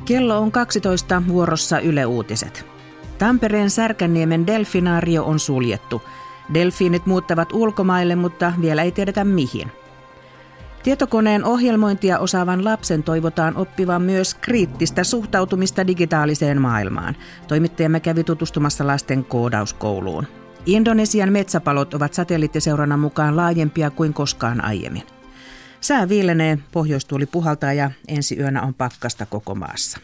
Kello on 12, vuorossa Yle Uutiset. Tampereen Särkänniemen delfinaario on suljettu. Delfiinit muuttavat ulkomaille, mutta vielä ei tiedetä mihin. Tietokoneen ohjelmointia osaavan lapsen toivotaan oppivan myös kriittistä suhtautumista digitaaliseen maailmaan. Toimittajamme kävi tutustumassa lasten koodauskouluun. Indonesian metsäpalot ovat satelliittiseurannan mukaan laajempia kuin koskaan aiemmin. Sää viilenee, pohjoistuuli puhaltaa ja ensi yönä on pakkasta koko maassa.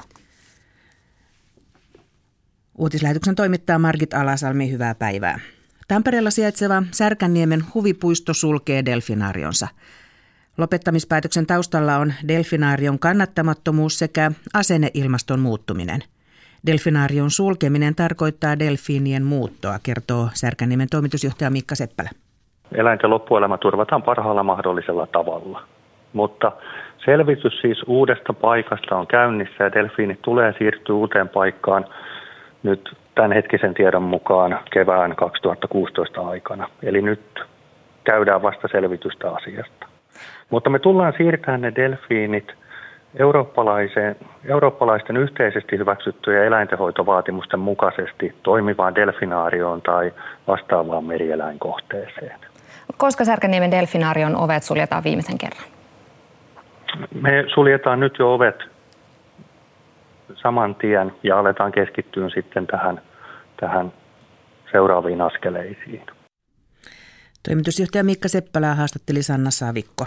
Uutislähetyksen toimittaa Margit Alasalmi, hyvää päivää. Tampereella sijaitseva Särkänniemen huvipuisto sulkee delfinaarionsa. Lopettamispäätöksen taustalla on delfinaarion kannattamattomuus sekä asenneilmaston muuttuminen. Delfinaarion sulkeminen tarkoittaa delfiinien muuttoa, kertoo Särkänniemen toimitusjohtaja Mikka Seppälä. Eläinten loppuelämä turvataan parhaalla mahdollisella tavalla, mutta selvitys siis uudesta paikasta on käynnissä ja delfiinit tulee siirtyä uuteen paikkaan nyt tämänhetkisen tiedon mukaan kevään 2016 aikana. Eli nyt käydään vasta selvitystä asiasta. Mutta me tullaan siirtämään ne delfiinit eurooppalaisten yhteisesti hyväksyttyjen eläintenhoitovaatimusten mukaisesti toimivaan delfinaarioon tai vastaavaan merieläinkohteeseen. Koska Särkänniemen delfinaarion ovet suljetaan viimeisen kerran? Me suljetaan nyt jo ovet saman tien ja aletaan keskittyä sitten tähän seuraaviin askeleisiin. Toimitusjohtaja Mikka Seppälä haastatteli Sanna Savikko.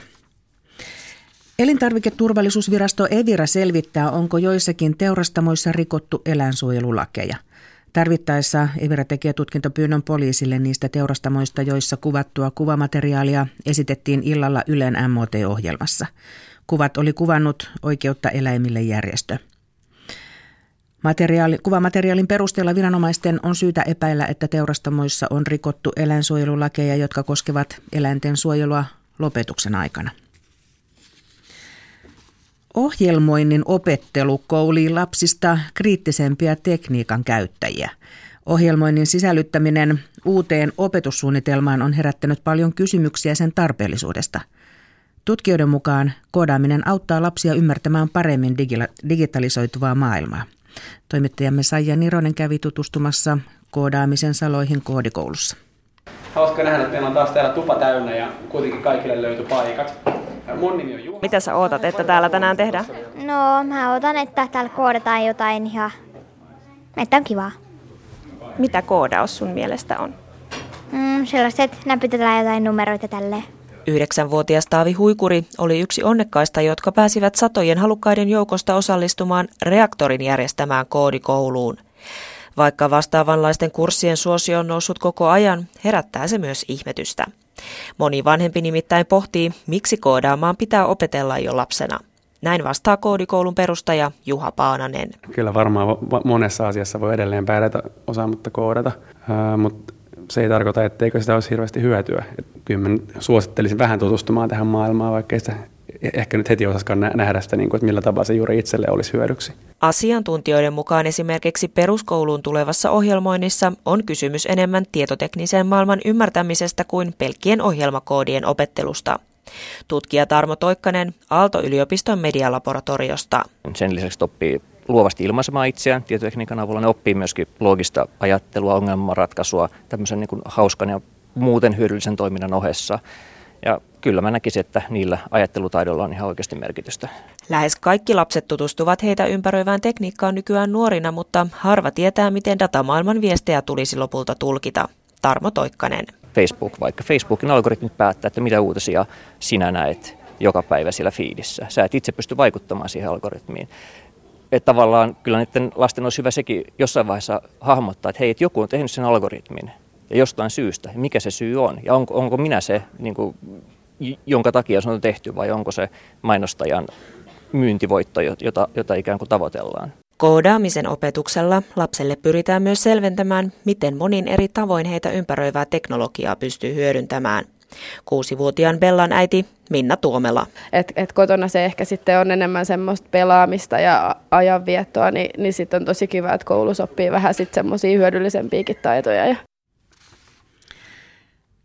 Elintarviketurvallisuusvirasto Evira selvittää, onko joissakin teurastamoissa rikottu eläinsuojelulakeja. Tarvittaessa Evira tekee tutkintopyynnön poliisille niistä teurastamoista, joissa kuvattua kuvamateriaalia esitettiin illalla Ylen MOT-ohjelmassa. Kuvat oli kuvannut Oikeutta eläimille -järjestö. Kuvamateriaalin perusteella viranomaisten on syytä epäillä, että teurastamoissa on rikottu eläinsuojelulakeja, jotka koskevat eläinten suojelua lopetuksen aikana. Ohjelmoinnin opettelu koulii lapsista kriittisempiä tekniikan käyttäjiä. Ohjelmoinnin sisällyttäminen uuteen opetussuunnitelmaan on herättänyt paljon kysymyksiä sen tarpeellisuudesta. Tutkijoiden mukaan koodaaminen auttaa lapsia ymmärtämään paremmin digitalisoituvaa maailmaa. Toimittajamme Saija Nironen kävi tutustumassa koodaamisen saloihin koodikoulussa. Hauska nähdä, että meillä on taas täällä tupa täynnä ja kuitenkin kaikille löytyi paikat. Mun nimi on Juha. Mitä sä ootat, että täällä tänään tehdään? No, mä ootan, että täällä koodataan jotain ja että on kivaa. Mitä koodaus sun mielestä on? Sellaiset, näpytetään jotain numeroita tälleen. 9-vuotias Taavi Huikuri oli yksi onnekkaista, jotka pääsivät satojen halukkaiden joukosta osallistumaan Reaktorin järjestämään koodikouluun. Vaikka vastaavanlaisten kurssien suosio on noussut koko ajan, herättää se myös ihmetystä. Moni vanhempi nimittäin pohtii, miksi koodaamaan pitää opetella jo lapsena. Näin vastaa koodikoulun perustaja Juha Paananen. Kyllä varmaan monessa asiassa voi edelleen pärjätä osaamatta koodata, mutta se ei tarkoita, etteikö sitä olisi hirveästi hyötyä. Kyllä mä suosittelisin vähän tutustumaan tähän maailmaan, vaikka ei sitä ehkä nyt heti osaskaan nähdä sitä, että millä tavalla se juuri itselle olisi hyödyksi. Asiantuntijoiden mukaan esimerkiksi peruskouluun tulevassa ohjelmoinnissa on kysymys enemmän tietoteknisen maailman ymmärtämisestä kuin pelkkien ohjelmakoodien opettelusta. Tutkija Tarmo Toikkanen Aalto-yliopiston medialaboratoriosta. Sen lisäksi oppii luovasti ilmaisemaan itseään tietotekniikan avulla. Ne oppii myöskin loogista ajattelua, ongelmanratkaisua, tämmöisen niin kuin hauskan ja muuten hyödyllisen toiminnan ohessa. Ja kyllä mä näkisin, että niillä ajattelutaidoilla on ihan oikeasti merkitystä. Lähes kaikki lapset tutustuvat heitä ympäröivään tekniikkaan nykyään nuorina, mutta harva tietää, miten datamaailman viestejä tulisi lopulta tulkita. Tarmo Toikkanen. Vaikka Facebookin algoritmit päättää, että mitä uutisia sinä näet joka päivä siellä feedissä. Sä et itse pysty vaikuttamaan siihen algoritmiin. Että tavallaan kyllä niiden lasten olisi hyvä sekin jossain vaiheessa hahmottaa, että hei, että joku on tehnyt sen algoritmin ja jostain syystä, mikä se syy on ja onko minä se, niin kuin, jonka takia se on tehty vai onko se mainostajan myyntivoitto, jota ikään kuin tavoitellaan. Koodaamisen opetuksella lapselle pyritään myös selventämään, miten monin eri tavoin heitä ympäröivää teknologiaa pystyy hyödyntämään. 6-vuotiaan Bellan äiti Minna Tuomela. Et kotona se ehkä sitten on enemmän semmoista pelaamista ja ajanviettoa, niin sitten on tosi kiva, että koulussa oppii vähän sitten semmoisia hyödyllisempiäkin taitoja.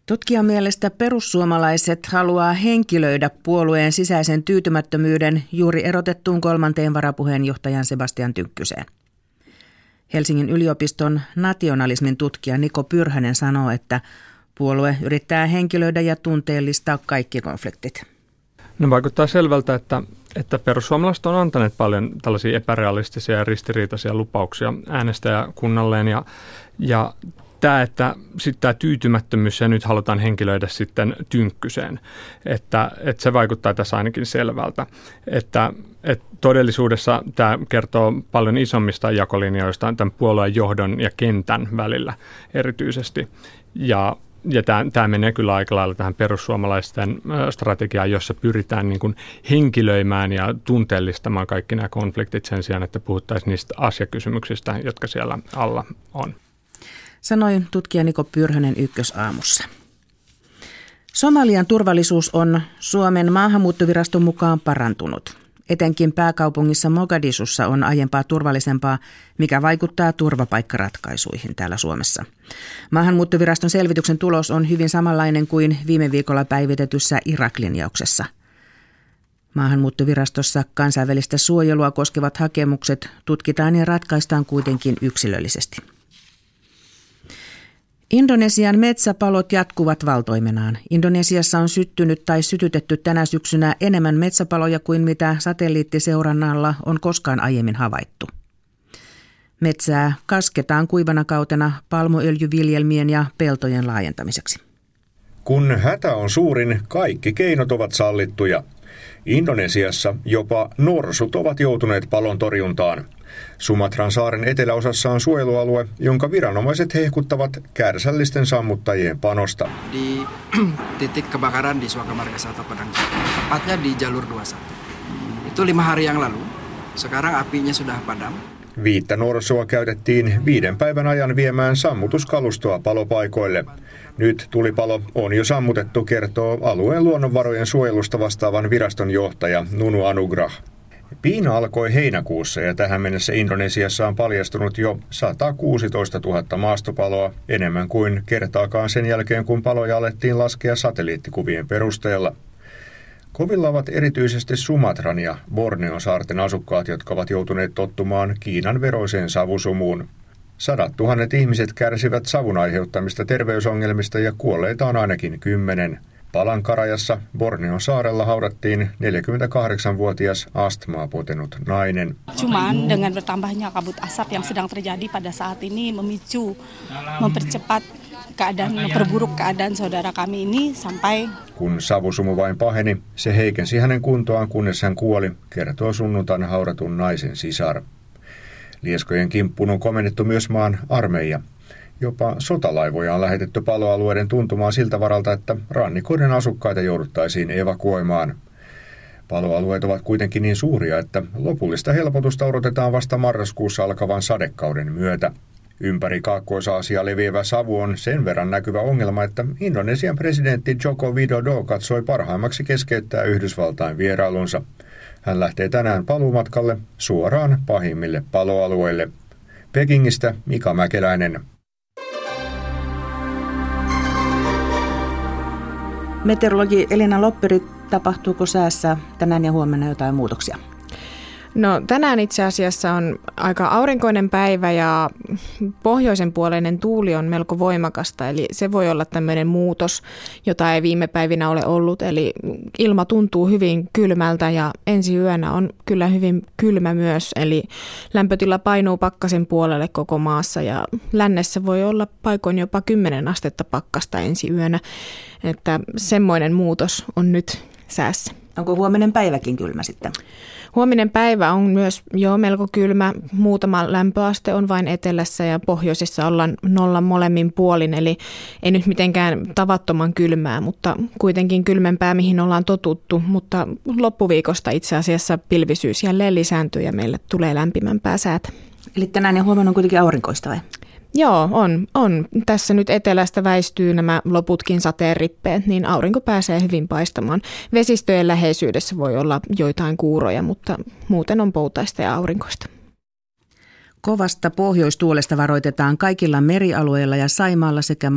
Tutkijan mielestä perussuomalaiset haluaa henkilöidä puolueen sisäisen tyytymättömyyden juuri erotettuun 3. varapuheenjohtajan Sebastian Tynkkyseen. Helsingin yliopiston nationalismin tutkija Niko Pyrhönen sanoo, että puolue yrittää henkilöidä ja tunteellistaa kaikki konfliktit. No vaikuttaa selvältä, että perussuomalaiset on antaneet paljon tällaisia epärealistisia ja ristiriitaisia lupauksia äänestäjäkunnalleen ja että sitten tämä tyytymättömyys ja nyt halutaan henkilöidä sitten Tynkkyseen, että se vaikuttaa tässä ainakin selvältä, että todellisuudessa tämä kertoo paljon isommista jakolinjoista tämän puolueen johdon ja kentän välillä erityisesti ja tämä menee kyllä aika lailla tähän perussuomalaisten strategiaan, jossa pyritään niin kuin henkilöimään ja tunteellistamaan kaikki nämä konfliktit sen sijaan, että puhuttaisiin niistä asiakysymyksistä, jotka siellä alla on. Sanoi tutkija Niko Pyrhönen Ykkösaamussa. Somalian turvallisuus on Suomen maahanmuuttoviraston mukaan parantunut. Etenkin pääkaupungissa Mogadishussa on aiempaa turvallisempaa, mikä vaikuttaa turvapaikkaratkaisuihin täällä Suomessa. Maahanmuuttoviraston selvityksen tulos on hyvin samanlainen kuin viime viikolla päivitetyssä Irak-linjauksessa. Maahanmuuttovirastossa kansainvälistä suojelua koskevat hakemukset tutkitaan ja ratkaistaan kuitenkin yksilöllisesti. Indonesian metsäpalot jatkuvat valtoimenaan. Indonesiassa on syttynyt tai sytytetty tänä syksynä enemmän metsäpaloja kuin mitä satelliittiseurannalla on koskaan aiemmin havaittu. Metsää kasketaan kuivana kautena palmuöljyviljelmien ja peltojen laajentamiseksi. Kun hätä on suurin, kaikki keinot ovat sallittuja. Indonesiassa jopa norsut ovat joutuneet palon torjuntaan. Sumatran saaren eteläosassa on suojelualue, jonka viranomaiset hehkuttavat kärsällisten sammuttajien panosta. Di titik kebakaran di Suaka Margasatwa Padang, tepatnya di jalur 21. Itu 5 hari yang lalu. Sekarang apinya sudah padam. 5 norsua käytettiin 5 päivän ajan viemään sammutuskalustoa palopaikoille. Nyt tulipalo on jo sammutettu, kertoo alueen luonnonvarojen suojelusta vastaavan viraston johtaja Nunu Anugrah. Piina alkoi heinäkuussa ja tähän mennessä Indonesiassa on paljastunut jo 116 000 maastopaloa, enemmän kuin kertaakaan sen jälkeen, kun paloja alettiin laskea satelliittikuvien perusteella. Kovilla ovat erityisesti Sumatran ja Borneon saarten asukkaat, jotka ovat joutuneet tottumaan Kiinan veroiseen savusumuun. 100 000 ihmiset kärsivät savun aiheuttamista terveysongelmista ja kuolleita on ainakin 10. Palankarajassa Borneon saarella haudattiin 48-vuotias astmaa potenut nainen. Cuman dengan bertambahnya kabut asap yang sedang terjadi pada saat ini mempercepat keadaan, perburuk keadaan saudara kami ini sampai. Kun savusumu vain paheni, se heikensi hänen kuntoaan, kunnes hän kuoli, kertoo sunnuntaina haudatun naisen sisar. Lieskojen kimppuun on komennettu myös maan armeija. Jopa sotalaivoja on lähetetty paloalueiden tuntumaan siltä varalta, että rannikoiden asukkaita jouduttaisiin evakuoimaan. Paloalueet ovat kuitenkin niin suuria, että lopullista helpotusta odotetaan vasta marraskuussa alkavan sadekauden myötä. Ympäri Kaakkois-Aasiaa leviävä savu on sen verran näkyvä ongelma, että Indonesian presidentti Joko Widodo katsoi parhaimmaksi keskeyttää Yhdysvaltain vierailunsa. Hän lähtee tänään paluumatkalle suoraan pahimmille paloalueille. Pekingistä Mika Mäkeläinen. Meteorologi Elina Lopperi, tapahtuuko säässä tänään ja huomenna jotain muutoksia? No tänään itse asiassa on aika aurinkoinen päivä ja pohjoisen puoleinen tuuli on melko voimakasta, eli se voi olla tämmöinen muutos, jota ei viime päivinä ole ollut. Eli ilma tuntuu hyvin kylmältä ja ensi yönä on kyllä hyvin kylmä myös, eli lämpötila painuu pakkasen puolelle koko maassa ja lännessä voi olla paikoin jopa 10 astetta pakkasta ensi yönä, että semmoinen muutos on nyt säässä. Onko huominen päiväkin kylmä sitten? Huominen päivä on myös jo melko kylmä. Muutama lämpöaste on vain etelässä ja pohjoisessa ollaan 0 molemmin puolin. Eli ei nyt mitenkään tavattoman kylmää, mutta kuitenkin kylmempää, mihin ollaan totuttu. Mutta loppuviikosta itse asiassa pilvisyys jälleen lisääntyy ja meille tulee lämpimämpää säätä. Eli tänään ja huomenna on kuitenkin aurinkoista vai? Joo, on. Tässä nyt etelästä väistyy nämä loputkin sateenrippeet, niin aurinko pääsee hyvin paistamaan. Vesistöjen läheisyydessä voi olla joitain kuuroja, mutta muuten on poutaista ja aurinkoista. Kovasta pohjoistuulesta varoitetaan kaikilla merialueilla ja Saimaalla sekä